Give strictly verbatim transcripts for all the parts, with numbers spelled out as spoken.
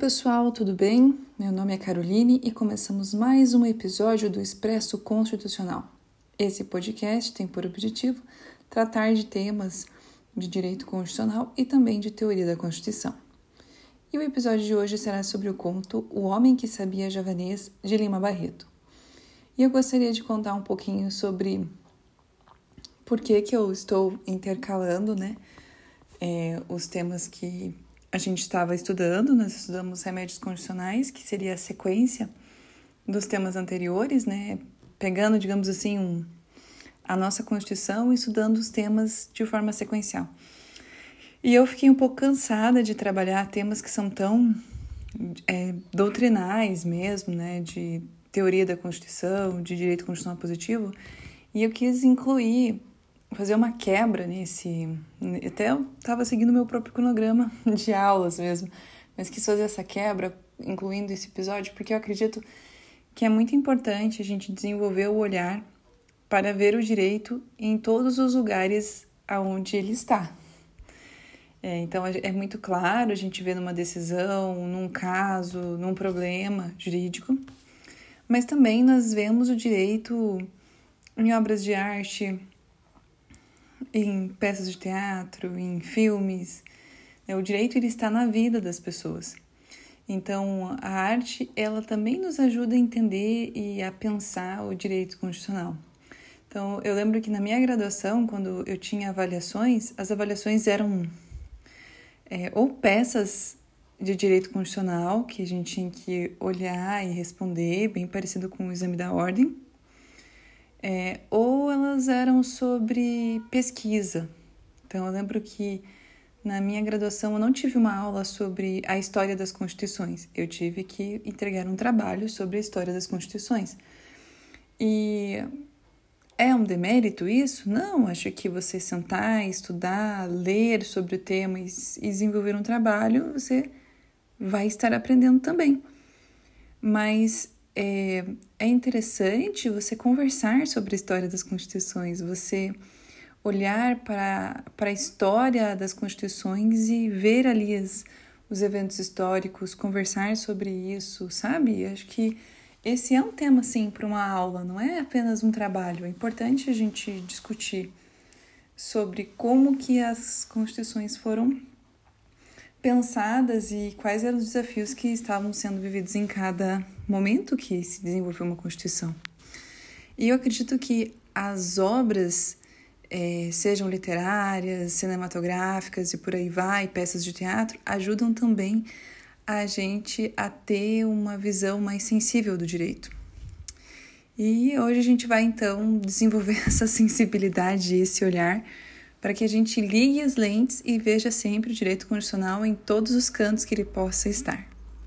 pessoal, tudo bem? Meu nome é Caroline e começamos mais um episódio do Expresso Constitucional. Esse podcast tem por objetivo tratar de temas de direito constitucional e também de teoria da Constituição. E o episódio de hoje será sobre o conto O Homem que Sabia Javanês, de Lima Barreto. E eu gostaria de contar um pouquinho sobre por que que eu estou intercalando, né, é, os temas que a gente estava estudando. Nós estudamos remédios constitucionais, que seria a sequência dos temas anteriores, né? Pegando, digamos assim, um, a nossa Constituição e estudando os temas de forma sequencial. E eu fiquei um pouco cansada de trabalhar temas que são tão é, doutrinais mesmo, né? De teoria da Constituição, de direito constitucional positivo, e eu quis incluir, fazer uma quebra nesse... Até eu estava seguindo meu próprio cronograma de aulas mesmo, mas quis fazer essa quebra, incluindo esse episódio, porque eu acredito que é muito importante a gente desenvolver o olhar para ver o direito em todos os lugares aonde ele está. É, então, é muito claro a gente vê numa decisão, num caso, num problema jurídico, mas também nós vemos o direito em obras de arte, em peças de teatro, em filmes. O direito ele está na vida das pessoas. Então, a arte ela também nos ajuda a entender e a pensar o direito constitucional. Então, eu lembro que na minha graduação, quando eu tinha avaliações, as avaliações eram é, ou peças de direito constitucional, que a gente tinha que olhar e responder, bem parecido com o exame da ordem, É, ou elas eram sobre pesquisa. Então, eu lembro que na minha graduação eu não tive uma aula sobre a história das constituições. Eu tive que entregar um trabalho sobre a história das constituições. E é um demérito isso? Não, acho que você sentar, estudar, ler sobre o tema e desenvolver um trabalho, você vai estar aprendendo também. Mas É, é interessante você conversar sobre a história das constituições, você olhar para, para a história das constituições e ver ali as, os eventos históricos, conversar sobre isso, sabe? Acho que esse é um tema, sim, para uma aula, não é apenas um trabalho. É importante a gente discutir sobre como que as constituições foram pensadas e quais eram os desafios que estavam sendo vividos em cada momento que se desenvolveu uma Constituição. E eu acredito que as obras, é, sejam literárias, cinematográficas e por aí vai, peças de teatro, ajudam também a gente a ter uma visão mais sensível do direito. E hoje a gente vai, então, desenvolver essa sensibilidade e esse olhar para que a gente ligue as lentes e veja sempre o direito constitucional em todos os cantos que ele possa estar.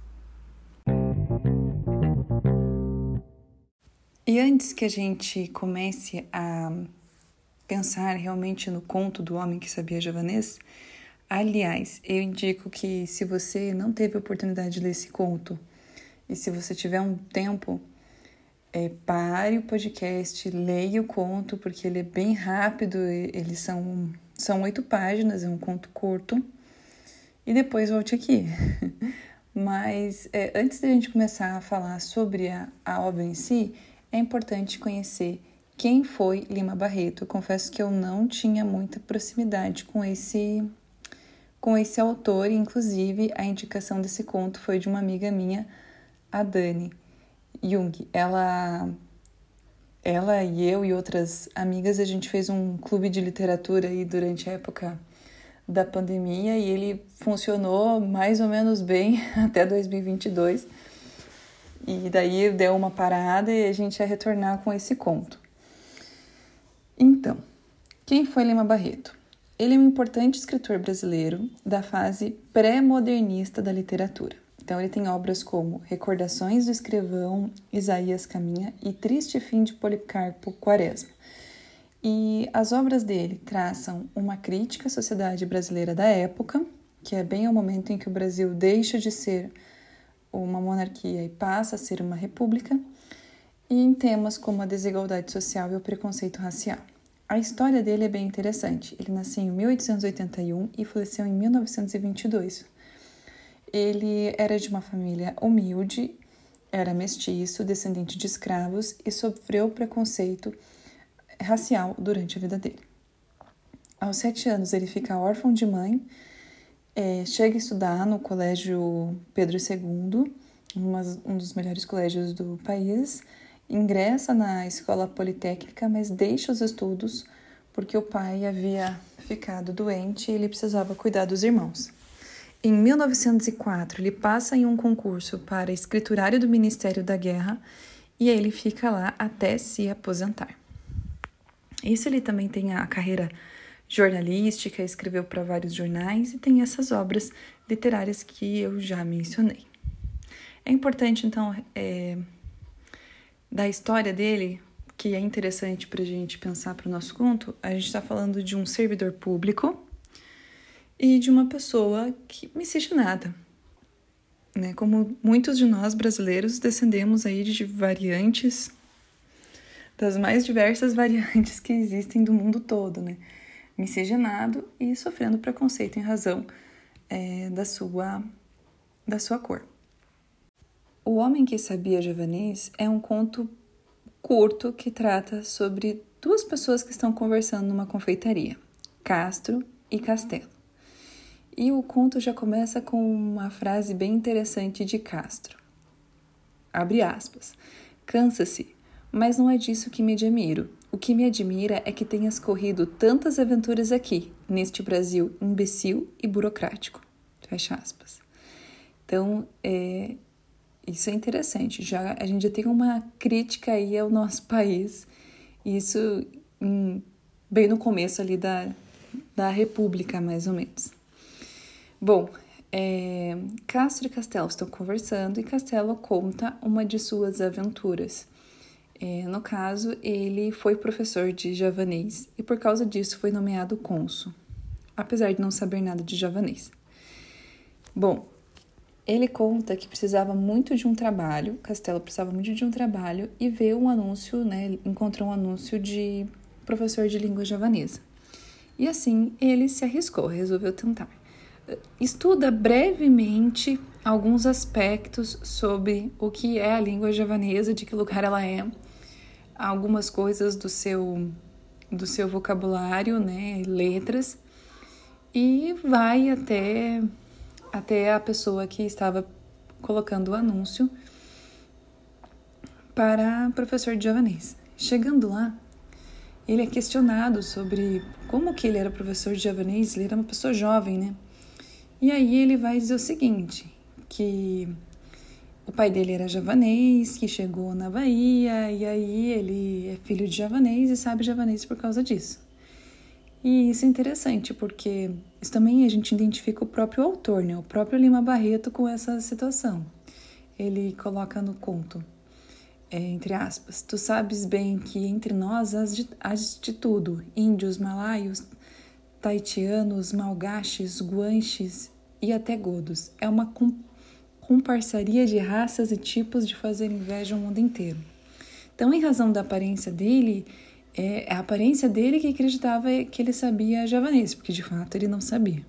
E antes que a gente comece a pensar realmente no conto do Homem que Sabia Javanês, aliás, eu indico que se você não teve a oportunidade de ler esse conto e se você tiver um tempo, É, pare o podcast, leia o conto, porque ele é bem rápido, eles são, são oito páginas, é um conto curto, e depois volte aqui. Mas é, antes da gente começar a falar sobre a, a obra em si, é importante conhecer quem foi Lima Barreto. Eu confesso que eu não tinha muita proximidade com esse, com esse autor, e inclusive a indicação desse conto foi de uma amiga minha, a Dani Jung. Ela, ela e eu e outras amigas, a gente fez um clube de literatura aí durante a época da pandemia e ele funcionou mais ou menos bem até dois mil e vinte e dois. E daí deu uma parada e a gente ia retornar com esse conto. Então, quem foi Lima Barreto? Ele é um importante escritor brasileiro da fase pré-modernista da literatura. Então, ele tem obras como Recordações do Escrivão, Isaías Caminha e Triste Fim de Policarpo Quaresma. E as obras dele traçam uma crítica à sociedade brasileira da época, que é bem o momento em que o Brasil deixa de ser uma monarquia e passa a ser uma república, e em temas como a desigualdade social e o preconceito racial. A história dele é bem interessante. Ele nasceu em mil oitocentos e oitenta e um e faleceu em mil novecentos e vinte e dois. Ele era de uma família humilde, era mestiço, descendente de escravos e sofreu preconceito racial durante a vida dele. Aos sete anos, ele fica órfão de mãe, é, chega a estudar no Colégio Pedro segundo, uma, um dos melhores colégios do país, ingressa na escola politécnica, mas deixa os estudos porque o pai havia ficado doente e ele precisava cuidar dos irmãos. Em mil novecentos e quatro, ele passa em um concurso para escriturário do Ministério da Guerra e ele fica lá até se aposentar. Isso ele também tem a carreira jornalística, escreveu para vários jornais e tem essas obras literárias que eu já mencionei. É importante, então, é, da história dele, que é interessante para a gente pensar para o nosso conto, a gente está falando de um servidor público e de uma pessoa que miscigenada, né? Como muitos de nós brasileiros descendemos aí de variantes, das mais diversas variantes que existem do mundo todo, né? Miscigenado e sofrendo preconceito em razão é, da, sua, da sua cor. O Homem que Sabia Javanês é um conto curto que trata sobre duas pessoas que estão conversando numa confeitaria, Castro e Castelo. E o conto já começa com uma frase bem interessante de Castro. Abre aspas. Cansa-se, mas não é disso que me admiro. O que me admira é que tenhas corrido tantas aventuras aqui, neste Brasil imbecil e burocrático. Fecha aspas. Então, é, isso é interessante. Já, a gente já tem uma crítica aí ao nosso país. Isso em, bem no começo ali da, da República, mais ou menos. Bom, é, Castro e Castelo estão conversando e Castelo conta uma de suas aventuras. É, no caso, ele foi professor de javanês e por causa disso foi nomeado cônsul, apesar de não saber nada de javanês. Bom, ele conta que precisava muito de um trabalho, Castelo precisava muito de um trabalho e vê um anúncio, né, encontrou um anúncio de professor de língua javanesa. E assim, ele se arriscou, resolveu tentar. Estuda brevemente alguns aspectos sobre o que é a língua javanesa, de que lugar ela é, algumas coisas do seu, do seu vocabulário, né, letras, e vai até, até a pessoa que estava colocando o anúncio para professor de javanês. Chegando lá, ele é questionado sobre como que ele era professor de javanês, ele era uma pessoa jovem, né? E aí ele vai dizer o seguinte, que o pai dele era javanês, que chegou na Bahia, e aí ele é filho de javanês e sabe javanês por causa disso. E isso é interessante, porque isso também a gente identifica o próprio autor, né? O próprio Lima Barreto com essa situação. Ele coloca no conto, é, entre aspas, tu sabes bem que entre nós há de tudo, índios, malaios, taitianos, malgaches, guanches e até godos. É uma comparsaria de raças e tipos de fazer inveja ao mundo inteiro. Então, em razão da aparência dele, é a aparência dele que acreditava que ele sabia javanês, porque de fato ele não sabia.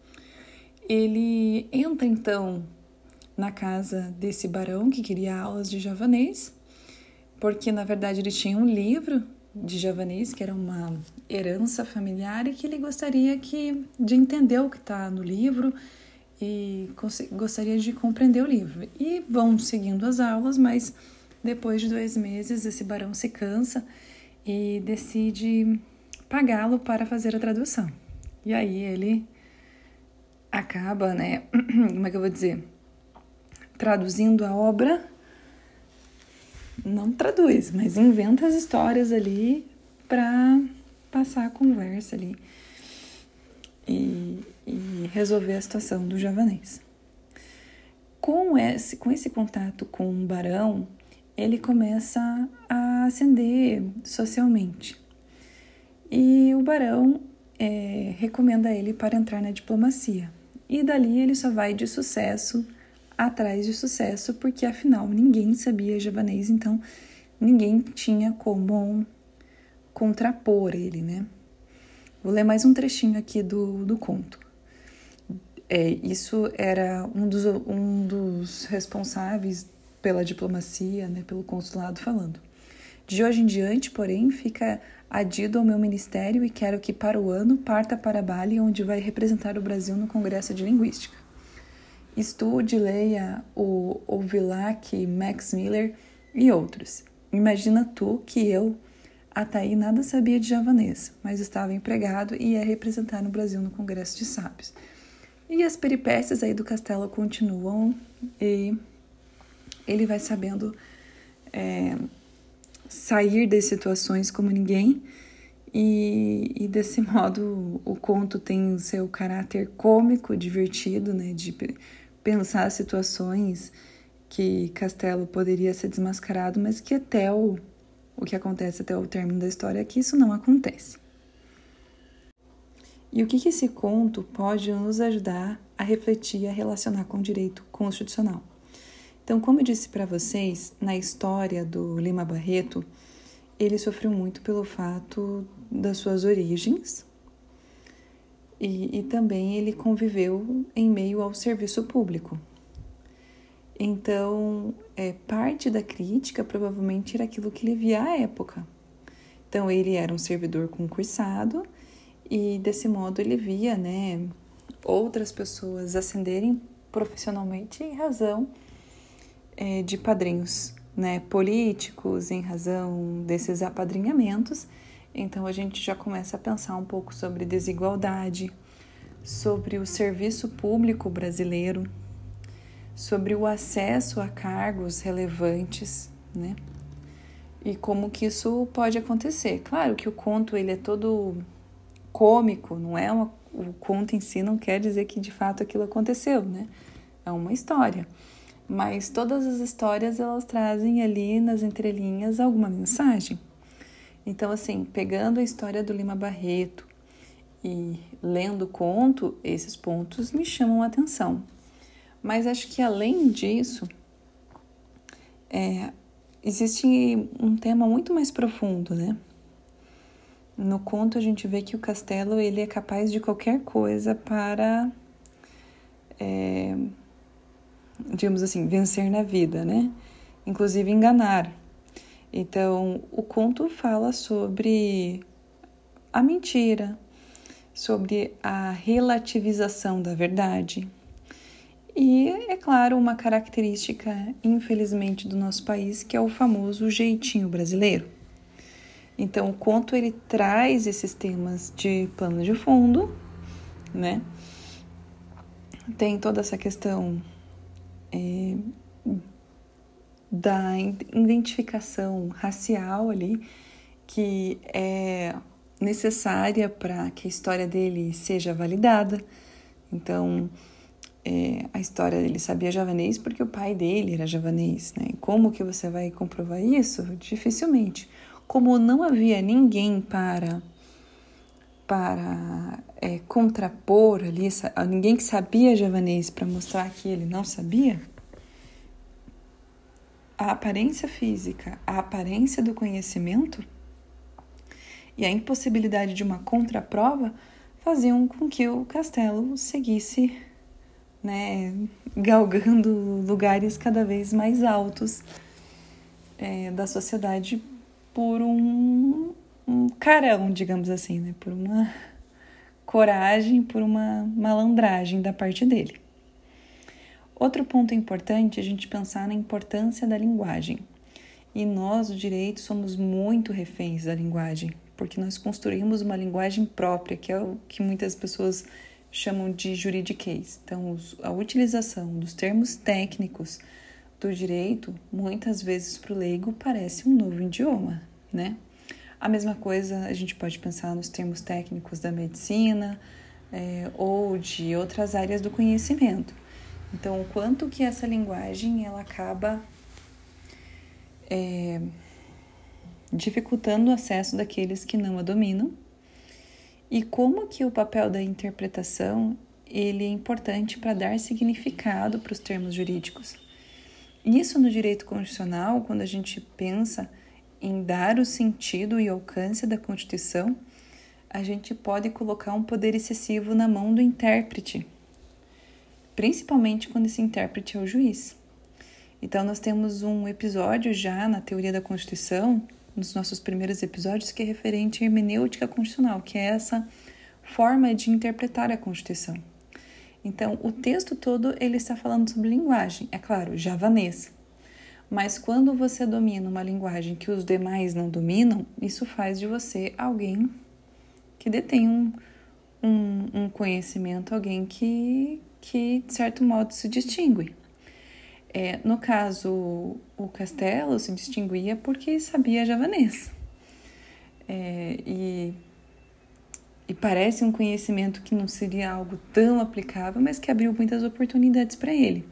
Ele entra então na casa desse barão que queria aulas de javanês, porque na verdade ele tinha um livro de javanês, que era uma herança familiar e que ele gostaria que, de entender o que está no livro e gostaria de compreender o livro. E vão seguindo as aulas, mas depois de dois meses esse barão se cansa e decide pagá-lo para fazer a tradução. E aí ele acaba, né, como é que eu vou dizer, traduzindo a obra. Não traduz, mas inventa as histórias ali para passar a conversa ali e, e resolver a situação do javanês. Com esse, com esse contato com o barão, ele começa a ascender socialmente. E o barão é, recomenda ele para entrar na diplomacia. E dali ele só vai de sucesso atrás de sucesso, porque afinal ninguém sabia javanês, então ninguém tinha como contrapor ele, né? Vou ler mais um trechinho aqui do, do conto. é, isso era um dos, um dos responsáveis pela diplomacia, né, pelo consulado falando. De hoje em diante, porém, fica adido ao meu ministério e quero que para o ano parta para Bali, onde vai representar o Brasil no Congresso de Linguística. Estude, leia o Ovilac, Max Miller e outros. Imagina tu que eu, até aí, nada sabia de javanês, mas estava empregado e ia representar no Brasil no Congresso de Sábios. E as peripécias aí do castelo continuam e ele vai sabendo é, sair de situações como ninguém e, e desse modo o conto tem o seu caráter cômico, divertido, né, de pensar situações que Castelo poderia ser desmascarado, mas que até o, o que acontece até o término da história é que isso não acontece. E o que, que esse conto pode nos ajudar a refletir e a relacionar com o direito constitucional? Então, como eu disse para vocês, na história do Lima Barreto, ele sofreu muito pelo fato das suas origens e, e também ele conviveu em meio ao serviço público. Então, é, parte da crítica provavelmente era aquilo que ele via à época. Então, ele era um servidor concursado e, desse modo, ele via, né, outras pessoas ascenderem profissionalmente em razão é, de padrinhos, né, políticos, em razão desses apadrinhamentos. Então, a gente já começa a pensar um pouco sobre desigualdade, sobre o serviço público brasileiro, sobre o acesso a cargos relevantes, né? E como que isso pode acontecer. Claro que o conto ele é todo cômico, não é uma, o conto em si não quer dizer que de fato aquilo aconteceu, né? É uma história. Mas todas as histórias elas trazem ali nas entrelinhas alguma mensagem. Então, assim, pegando a história do Lima Barreto e lendo o conto, esses pontos me chamam a atenção. Mas acho que além disso, é, existe um tema muito mais profundo, né? No conto a gente vê que o Castelo ele é capaz de qualquer coisa para, é, digamos assim, vencer na vida, né? Inclusive enganar. Então, o conto fala sobre a mentira, sobre a relativização da verdade. E, é claro, uma característica, infelizmente, do nosso país, que é o famoso jeitinho brasileiro. Então, o conto, ele traz esses temas de plano de fundo, né? Tem toda essa questão é, da identificação racial ali, que é necessária para que a história dele seja validada. Então, É, a história dele sabia javanês porque o pai dele era javanês, né? Como que você vai comprovar isso? Dificilmente. Como não havia ninguém para, para é, contrapor ali, ninguém que sabia javanês para mostrar que ele não sabia, a aparência física, a aparência do conhecimento e a impossibilidade de uma contraprova faziam com que o Castelo seguisse, né, galgando lugares cada vez mais altos é, da sociedade por um, um carão, digamos assim, né, por uma coragem, por uma malandragem da parte dele. Outro ponto importante é a gente pensar na importância da linguagem. E nós, do direito, somos muito reféns da linguagem, porque nós construímos uma linguagem própria, que é o que muitas pessoas chamam de juridiquês. Então, a utilização dos termos técnicos do direito, muitas vezes para o leigo, parece um novo idioma, né? A mesma coisa a gente pode pensar nos termos técnicos da medicina é, ou de outras áreas do conhecimento. Então, o quanto que essa linguagem ela acaba é, dificultando o acesso daqueles que não a dominam. E como que o papel da interpretação ele é importante para dar significado para os termos jurídicos. Isso no direito constitucional, quando a gente pensa em dar o sentido e alcance da Constituição, a gente pode colocar um poder excessivo na mão do intérprete. principalmente quando esse intérprete é o juiz. Então, nós temos um episódio já na teoria da Constituição, nos nossos primeiros episódios, que é referente à hermenêutica constitucional, que é essa forma de interpretar a Constituição. Então, o texto todo ele está falando sobre linguagem, é claro, javanês. Mas quando você domina uma linguagem que os demais não dominam, isso faz de você alguém que detém um, um, um conhecimento, alguém que, que, de certo modo, se distingue. É, no caso, o Castelo se distinguia porque sabia javanês. É, e, e parece um conhecimento que não seria algo tão aplicável, mas que abriu muitas oportunidades para ele.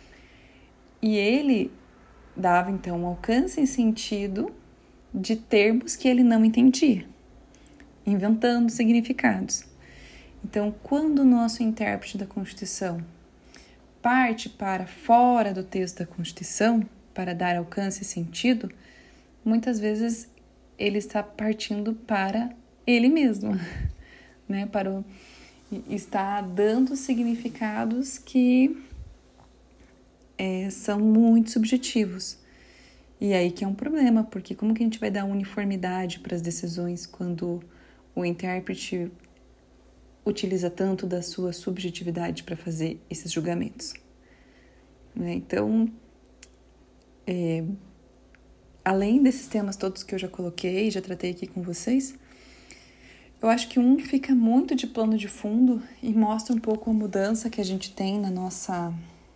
E ele dava, então, um alcance e sentido de termos que ele não entendia, inventando significados. Então, quando o nosso intérprete da Constituição parte para fora do texto da Constituição para dar alcance e sentido, muitas vezes ele está partindo para ele mesmo, né? Para o, está dando significados que é, são muito subjetivos. E aí que é um problema, porque como que a gente vai dar uniformidade para as decisões quando o intérprete utiliza tanto da sua subjetividade para fazer esses julgamentos? Né? Então, é, além desses temas todos que eu já coloquei, já tratei aqui com vocês, eu acho que um fica muito de plano de fundo e mostra um pouco a mudança que a gente tem na nossa...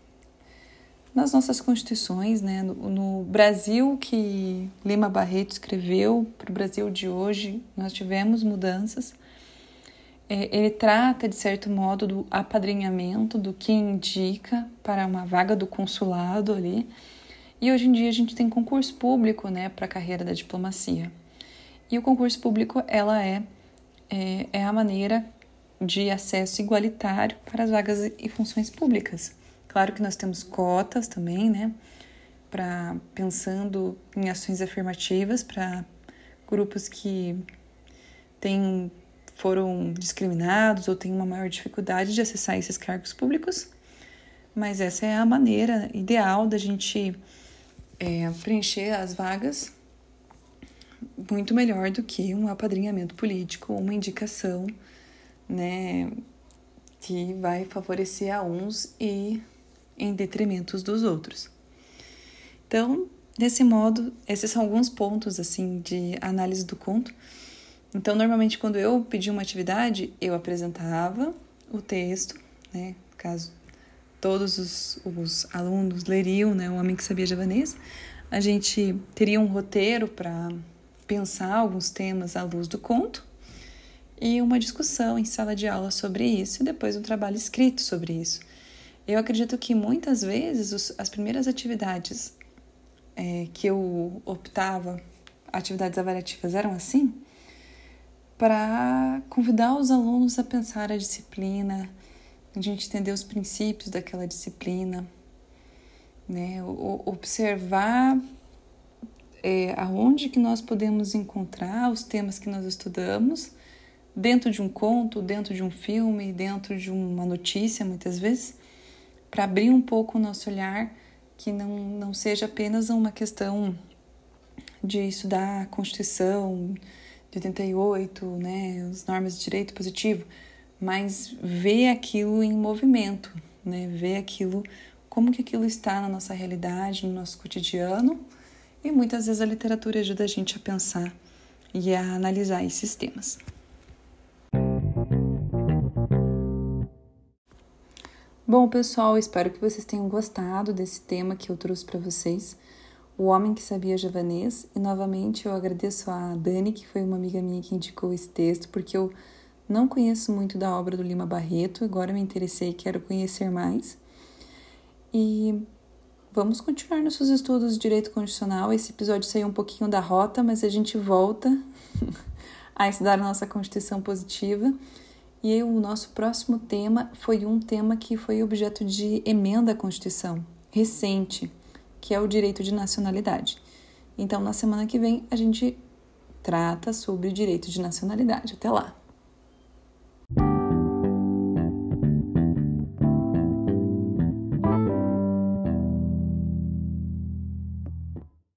nas nossas constituições, né? No, no Brasil que Lima Barreto escreveu, para o Brasil de hoje, nós tivemos mudanças. É, ele trata, de certo modo, do apadrinhamento, do que indica para uma vaga do consulado ali. E hoje em dia a gente tem concurso público, né, para a carreira da diplomacia. E o concurso público, ela é, é, é a maneira de acesso igualitário para as vagas e funções públicas. Claro que nós temos cotas também, né, pra, pensando em ações afirmativas para grupos que têm, foram discriminados ou têm uma maior dificuldade de acessar esses cargos públicos, mas essa é a maneira ideal da gente é, preencher as vagas muito melhor do que um apadrinhamento político ou uma indicação, né, que vai favorecer a uns e em detrimento dos outros. Então, desse modo, esses são alguns pontos assim de análise do conto. Então, normalmente, quando eu pedi uma atividade, eu apresentava o texto, né? Caso todos os, os alunos leriam, né? O Homem que Sabia Javanês, a gente teria um roteiro para pensar alguns temas à luz do conto e uma discussão em sala de aula sobre isso e depois um trabalho escrito sobre isso. Eu acredito que muitas vezes os, as primeiras atividades é, que eu optava, atividades avaliativas, eram assim, para convidar os alunos a pensar a disciplina, a gente entender os princípios daquela disciplina, né? O, observar é, aonde que nós podemos encontrar os temas que nós estudamos dentro de um conto, dentro de um filme, dentro de uma notícia, muitas vezes, para abrir um pouco o nosso olhar, que não, não seja apenas uma questão de estudar a Constituição de oitenta e oito, né, as normas de direito positivo, mas ver aquilo em movimento, né, ver aquilo, como que aquilo está na nossa realidade, no nosso cotidiano, e muitas vezes a literatura ajuda a gente a pensar e a analisar esses temas. Bom, pessoal, espero que vocês tenham gostado desse tema que eu trouxe para vocês, O Homem que Sabia Javanês, e novamente eu agradeço a Dani, que foi uma amiga minha que indicou esse texto, porque eu não conheço muito da obra do Lima Barreto, agora me interessei e quero conhecer mais. E vamos continuar nossos estudos de Direito Constitucional. Esse episódio saiu um pouquinho da rota, mas a gente volta a estudar a nossa Constituição Positiva. E o nosso próximo tema foi um tema que foi objeto de emenda à Constituição recente, que é o direito de nacionalidade. Então, na semana que vem, a gente trata sobre o direito de nacionalidade. Até lá!